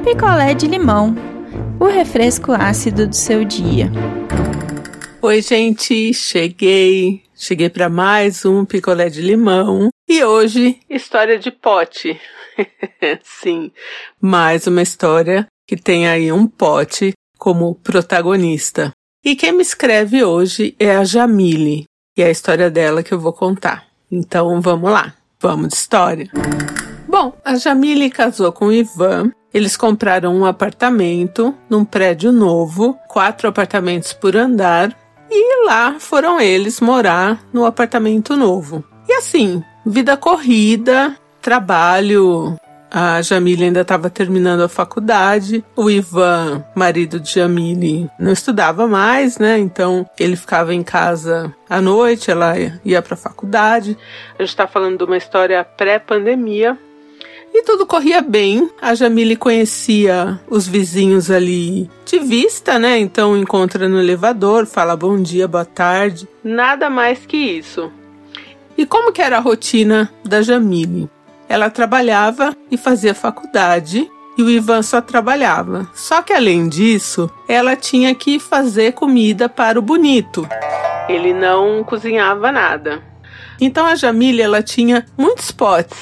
picolé de limão, o refresco ácido do seu dia. Oi, gente, cheguei para mais um picolé de limão e hoje história de pote. Sim, mais uma história que tem aí um pote como protagonista. E quem me escreve hoje é a Jamile, e é a história dela que eu vou contar. Então vamos lá, vamos de história. Bom, a Jamile casou com o Ivan. Eles compraram um apartamento num prédio novo, 4 apartamentos por andar, e lá foram eles morar no apartamento novo. E assim, vida corrida, trabalho. A Jamile ainda estava terminando a faculdade. O Ivan, marido de Jamile, não estudava mais, né? Então ele ficava em casa à noite, ela ia para a faculdade. A gente está falando de uma história pré-pandemia. E tudo corria bem. A Jamile conhecia os vizinhos ali de vista, né? Então encontra no elevador, fala bom dia, boa tarde. Nada mais que isso. E como que era a rotina da Jamile? Ela trabalhava e fazia faculdade e o Ivan só trabalhava. Só que além disso, ela tinha que fazer comida para o bonito. Ele não cozinhava nada. Então a Jamile, ela tinha muitos potes.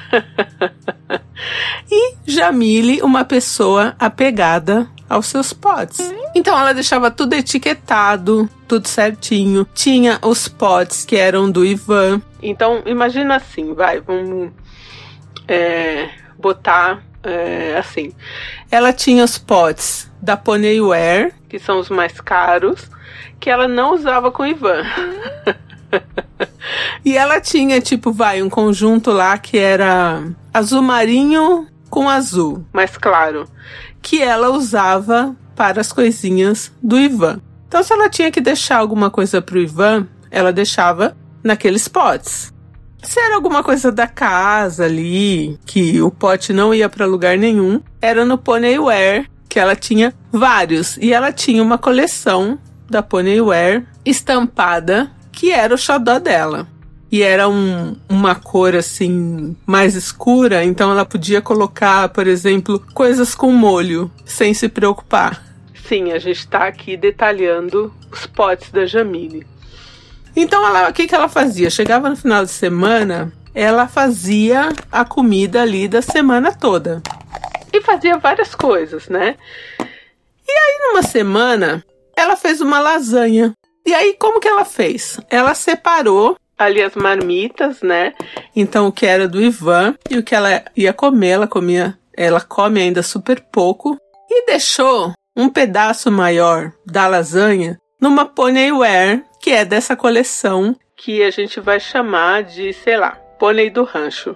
E Jamile, uma pessoa apegada aos seus potes. Então ela deixava tudo etiquetado, tudo certinho. Tinha os potes que eram do Ivan. Então imagina assim, vamos botar assim. Ela tinha os potes da Ponyware, que são os mais caros, que ela não usava com o Ivan. E ela tinha, um conjunto lá que era azul marinho com azul, mais claro, que ela usava para as coisinhas do Ivan. Então, se ela tinha que deixar alguma coisa pro Ivan, ela deixava naqueles potes. Se era alguma coisa da casa ali, que o pote não ia para lugar nenhum, era no Ponyware, que ela tinha vários. E ela tinha uma coleção da Ponyware estampada, que era o xodó dela. E era uma cor assim mais escura, então ela podia colocar, por exemplo, coisas com molho, sem se preocupar. Sim, a gente está aqui detalhando os potes da Jamile. Então o que ela fazia? Chegava no final de semana, ela fazia a comida ali da semana toda. E fazia várias coisas, né? E aí numa semana, ela fez uma lasanha. E aí, como que ela fez? Ela separou ali as marmitas, né? Então, o que era do Ivan e o que ela ia comer, ela come ainda super pouco. E deixou um pedaço maior da lasanha numa Ponyware, que é dessa coleção que a gente vai chamar de, Pônei do Rancho.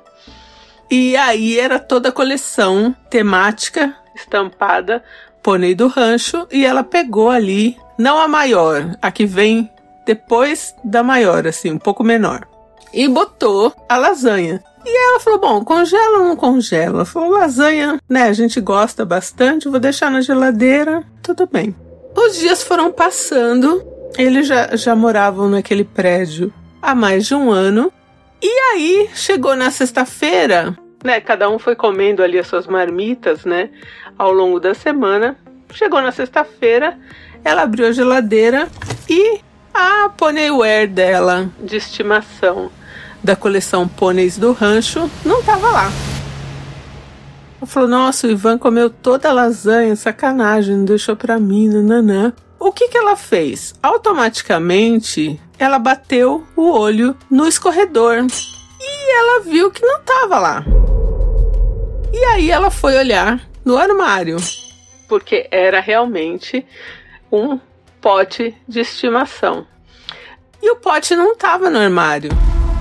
E aí era toda a coleção temática, estampada, Pônei do Rancho, e ela pegou ali, não a maior, a que vem depois da maior, assim, um pouco menor. E botou a lasanha. E ela falou, bom, congela ou não congela? Ela falou, lasanha, né, a gente gosta bastante, vou deixar na geladeira, tudo bem. Os dias foram passando, eles já moravam naquele prédio há mais de um ano. E aí, chegou na sexta-feira, né, cada um foi comendo ali as suas marmitas, né, ao longo da semana. Chegou na sexta-feira, ela abriu a geladeira e a Ponyware dela, de estimação, da coleção Pôneis do Rancho, não estava lá. Ela falou, nossa, o Ivan comeu toda a lasanha, sacanagem, não deixou pra mim, nananã. O que ela fez? Automaticamente, ela bateu o olho no escorredor e ela viu que não estava lá. E aí ela foi olhar no armário, porque era realmente um pote de estimação. E o pote não estava no armário.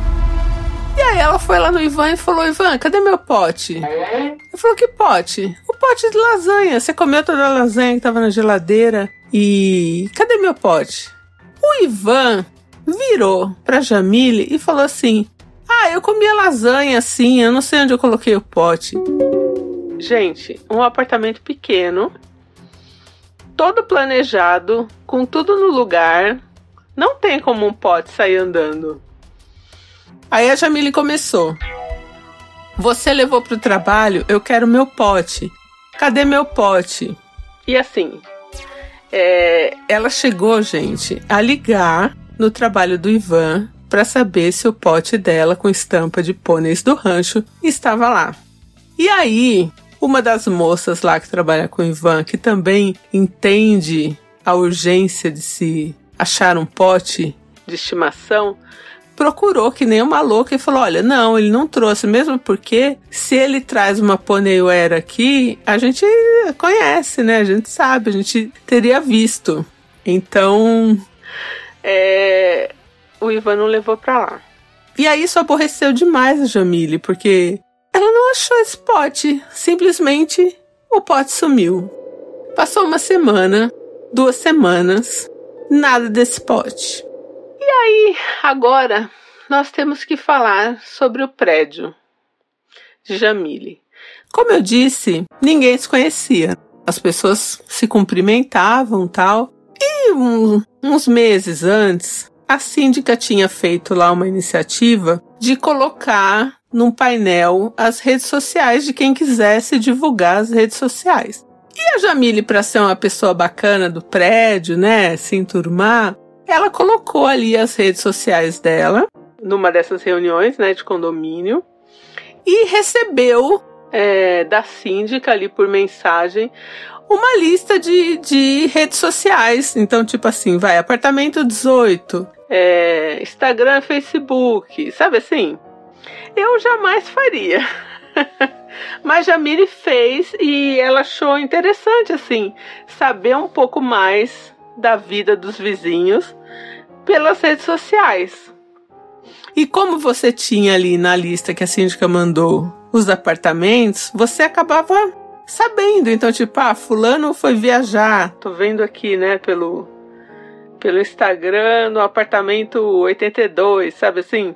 E aí ela foi lá no Ivan e falou, Ivan, cadê meu pote? Ele falou, que pote? O pote de lasanha. Você comeu toda a lasanha que estava na geladeira e cadê meu pote? O Ivan virou pra Jamile e falou assim, eu comi a lasanha sim, eu não sei onde eu coloquei o pote. Gente, um apartamento pequeno, todo planejado, com tudo no lugar, não tem como um pote sair andando. Aí a Jamile começou. Você levou pro trabalho, eu quero meu pote. Cadê meu pote? E assim, ela chegou, gente, a ligar no trabalho do Ivan para saber se o pote dela com estampa de pôneis do rancho estava lá. E aí, uma das moças lá que trabalha com o Ivan, que também entende a urgência de se achar um pote de estimação, procurou que nem uma louca e falou, olha, não, ele não trouxe, mesmo porque se ele traz uma Ponyware aqui, a gente conhece, né? A gente sabe, a gente teria visto. Então, o Ivan não levou pra lá. E aí isso aborreceu demais a Jamile, porque ela não achou esse pote. Simplesmente o pote sumiu. Passou uma semana, 2 semanas, nada desse pote. E aí, agora, nós temos que falar sobre o prédio de Jamile. Como eu disse, ninguém se conhecia. As pessoas se cumprimentavam e tal. E uns meses antes, a síndica tinha feito lá uma iniciativa de colocar num painel as redes sociais de quem quisesse divulgar as redes sociais. E a Jamile, para ser uma pessoa bacana do prédio, né, se enturmar, ela colocou ali as redes sociais dela, numa dessas reuniões, né, de condomínio, e recebeu da síndica ali por mensagem uma lista de redes sociais. Então, tipo assim, vai, apartamento 18, Instagram, Facebook, sabe assim? Eu jamais faria. Mas Jamile fez e ela achou interessante, assim, saber um pouco mais da vida dos vizinhos pelas redes sociais. E como você tinha ali na lista que a síndica mandou os apartamentos, você acabava sabendo. Então, tipo, fulano foi viajar. Tô vendo aqui, né, pelo Instagram, no apartamento 82, sabe assim?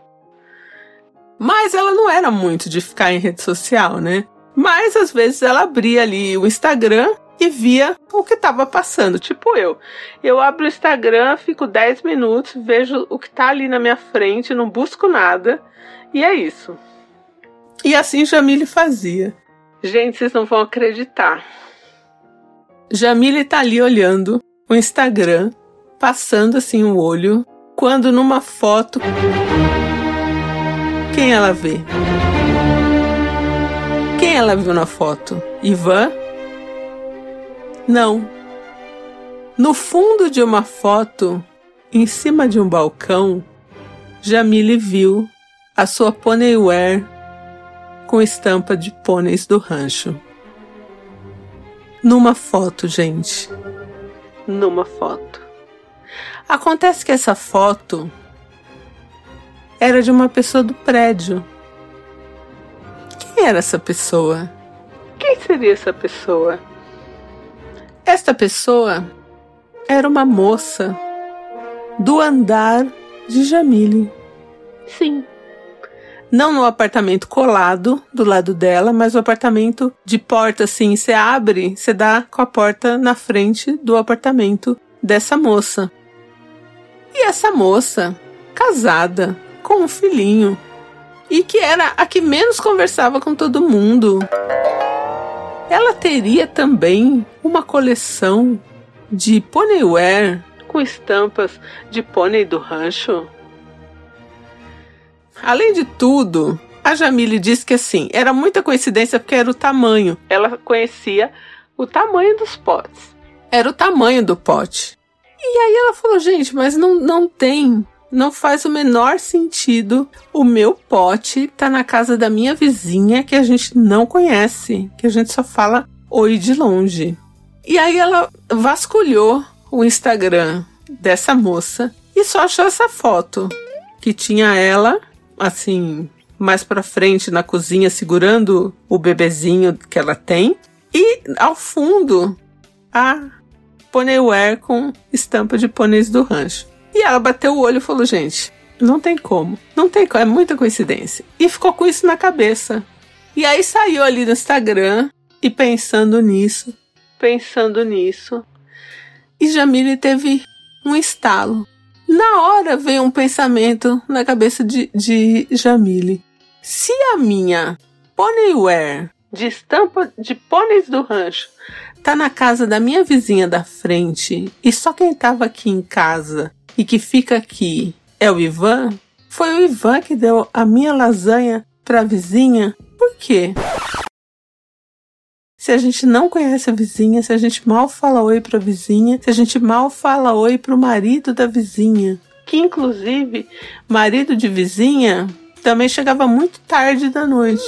Mas ela não era muito de ficar em rede social, né? Mas às vezes ela abria ali o Instagram e via o que estava passando. Tipo eu abro o Instagram, fico 10 minutos, vejo o que tá ali na minha frente, não busco nada, e é isso. E assim Jamile fazia. Gente, vocês não vão acreditar. Jamile tá ali olhando o Instagram, passando assim o olho, quando numa foto, quem ela vê? Quem ela viu na foto? Ivan? Não. No fundo de uma foto, em cima de um balcão, Jamile viu a sua Ponyware com estampa de pôneis do rancho. Numa foto, gente. Numa foto. Acontece que essa foto era de uma pessoa do prédio. Quem era essa pessoa? Quem seria essa pessoa? Esta pessoa era uma moça do andar de Jamile. Sim. Não no apartamento colado do lado dela, mas o apartamento de porta assim, você abre, você dá com a porta na frente do apartamento dessa moça. E essa moça, casada, com um filhinho, e que era a que menos conversava com todo mundo. Ela teria também uma coleção de Ponyware com estampas de pônei do rancho. Além de tudo, a Jamile disse que assim, era muita coincidência porque era o tamanho. Ela conhecia o tamanho dos potes. Era o tamanho do pote. E aí ela falou, gente, mas não faz o menor sentido o meu pote tá na casa da minha vizinha que a gente não conhece, que a gente só fala oi de longe. E aí ela vasculhou o Instagram dessa moça e só achou essa foto, que tinha ela, assim, mais pra frente na cozinha, segurando o bebezinho que ela tem, e ao fundo a Ponyware com estampa de pôneis do rancho. E ela bateu o olho e falou, gente, não tem como, é muita coincidência. E ficou com isso na cabeça. E aí saiu ali no Instagram e pensando nisso. E Jamile teve um estalo. Na hora veio um pensamento na cabeça de Jamile. Se a minha Ponyware de estampa de pôneis do rancho tá na casa da minha vizinha da frente e só quem tava aqui em casa e que fica aqui é o Ivan? Foi o Ivan que deu a minha lasanha pra vizinha? Por quê? Se a gente não conhece a vizinha, se a gente mal fala oi pra vizinha, se a gente mal fala oi pro marido da vizinha, que inclusive, marido de vizinha também chegava muito tarde da noite.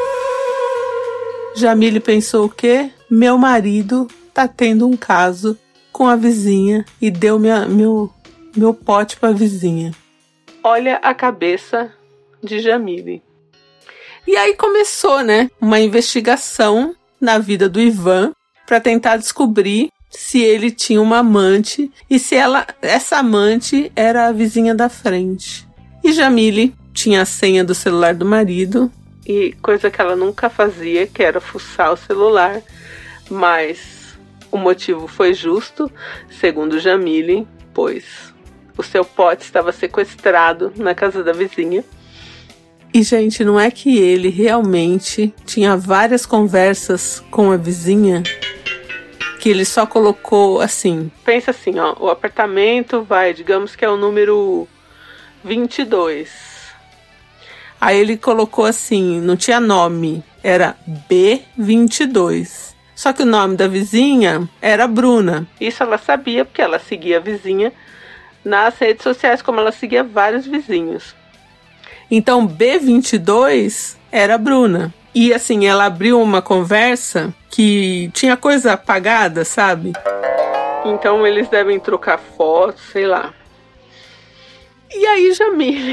Jamile pensou o quê? Meu marido tá tendo um caso com a vizinha e deu meu pote pra vizinha. Olha a cabeça de Jamile. E aí começou, né, uma investigação na vida do Ivan para tentar descobrir se ele tinha uma amante e se essa amante era a vizinha da frente. E Jamile tinha a senha do celular do marido, e coisa que ela nunca fazia, que era fuçar o celular, mas o motivo foi justo, segundo Jamile, pois o seu pote estava sequestrado na casa da vizinha. E, gente, não é que ele realmente tinha várias conversas com a vizinha, que ele só colocou assim, pensa assim, ó, o apartamento digamos que é o número 22. Aí ele colocou assim, não tinha nome, era B22. Só que o nome da vizinha era Bruna. Isso ela sabia porque ela seguia a vizinha nas redes sociais, como ela seguia vários vizinhos. Então B22 era Bruna. E assim, ela abriu uma conversa que tinha coisa apagada, sabe? Então eles devem trocar fotos, sei lá. E aí Jamile,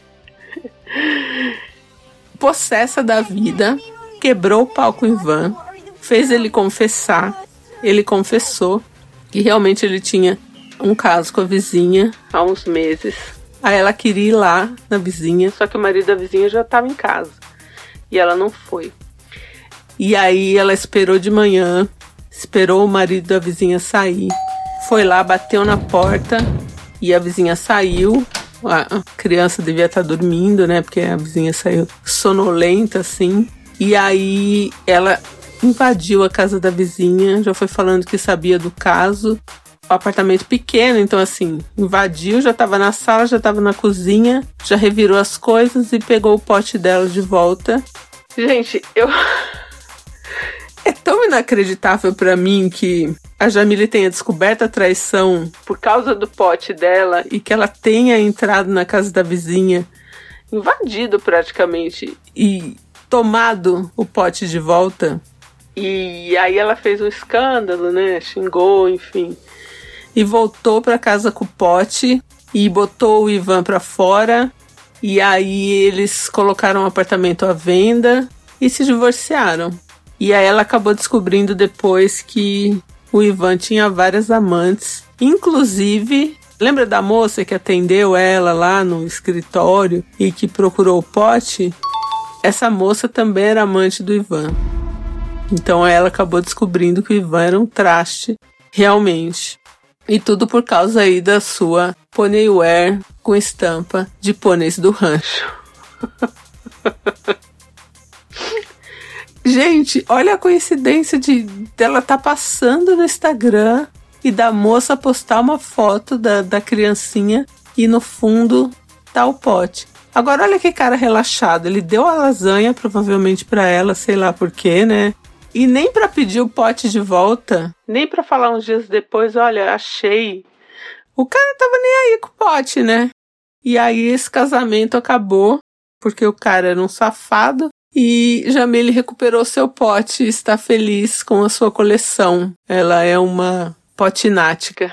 possessa da vida, quebrou o pau com o Ivan, fez ele confessar. Ele confessou que realmente ele tinha um caso com a vizinha há uns meses. Aí ela queria ir lá na vizinha, só que o marido da vizinha já estava em casa. E ela não foi. E aí ela esperou de manhã, esperou o marido da vizinha sair. Foi lá, bateu na porta e a vizinha saiu. A criança devia estar dormindo, né? Porque a vizinha saiu sonolenta, assim. E aí ela invadiu a casa da vizinha, já foi falando que sabia do caso. O apartamento pequeno, então assim, invadiu, já estava na sala, já estava na cozinha, já revirou as coisas e pegou o pote dela de volta. Gente, é tão inacreditável pra mim que a Jamile tenha descoberto a traição por causa do pote dela e que ela tenha entrado na casa da vizinha, invadido praticamente e tomado o pote de volta. E aí ela fez um escândalo, né? Xingou, enfim. E voltou pra casa com o pote e botou o Ivan pra fora. E aí eles colocaram o apartamento à venda e se divorciaram. E aí ela acabou descobrindo depois que o Ivan tinha várias amantes. Inclusive, lembra da moça que atendeu ela lá no escritório e que procurou o pote? Essa moça também era amante do Ivan. Então ela acabou descobrindo que o Ivan era um traste, realmente. E tudo por causa aí da sua poneywear com estampa de pôneis do rancho. Gente, olha a coincidência dela tá passando no Instagram e da moça postar uma foto da criancinha e no fundo tá o pote. Agora olha que cara relaxado, ele deu a lasanha provavelmente pra ela, sei lá por quê, né? E nem pra pedir o pote de volta, nem pra falar uns dias depois, olha, achei. O cara tava nem aí com o pote, né? E aí esse casamento acabou, porque o cara era um safado, e Jamile recuperou seu pote e está feliz com a sua coleção. Ela é uma potinática.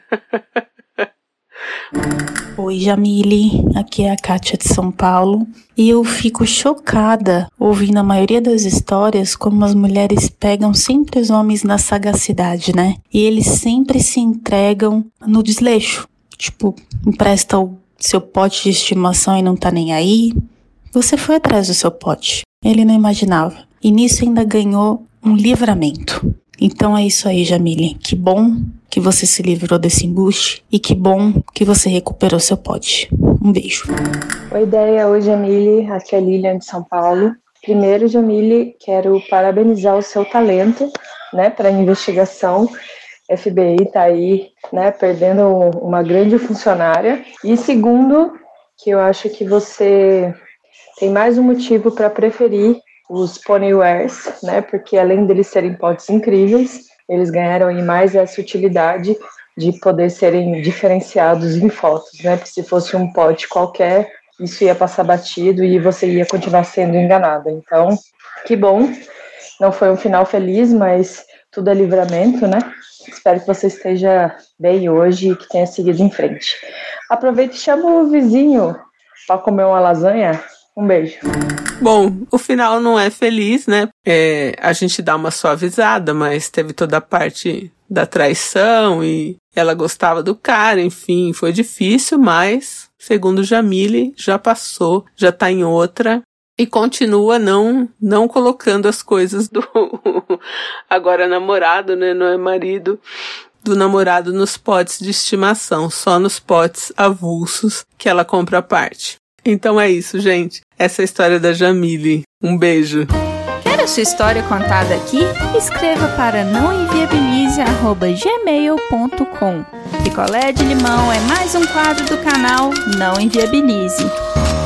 Oi, Jamile, aqui é a Kátia de São Paulo e eu fico chocada ouvindo a maioria das histórias como as mulheres pegam sempre os homens na sagacidade, né? E eles sempre se entregam no desleixo, tipo, empresta o seu pote de estimação e não tá nem aí. Você foi atrás do seu pote, ele não imaginava. E nisso ainda ganhou um livramento. Então é isso aí, Jamile. Que bom que você se livrou desse embuste e que bom que você recuperou seu pote. Um beijo. Oi, ideia. Oi, Jamile. Aqui é a Lilian de São Paulo. Primeiro, Jamile, quero parabenizar o seu talento, né, para a investigação. FBI está aí, né, perdendo uma grande funcionária. E segundo, que eu acho que você tem mais um motivo para preferir os Ponywares, né, porque além deles serem potes incríveis, eles ganharam aí mais essa utilidade de poder serem diferenciados em fotos, né, porque se fosse um pote qualquer, isso ia passar batido e você ia continuar sendo enganada. Então, que bom, não foi um final feliz, mas tudo é livramento, né? Espero que você esteja bem hoje e que tenha seguido em frente. Aproveita e chama o vizinho para comer uma lasanha. Um beijo. Bom, o final não é feliz, né? A gente dá uma suavizada, mas teve toda a parte da traição e ela gostava do cara, enfim, foi difícil, mas, segundo Jamile, já passou, já tá em outra e continua não colocando as coisas do agora namorado, né? Não é marido, do namorado nos potes de estimação, só nos potes avulsos que ela compra à parte. Então é isso, gente. Essa é a história da Jamile. Um beijo. Quer a sua história contada aqui? Escreva para nãoenviabilize@gmail.com. Picolé de limão é mais um quadro do canal Não Enviabilize.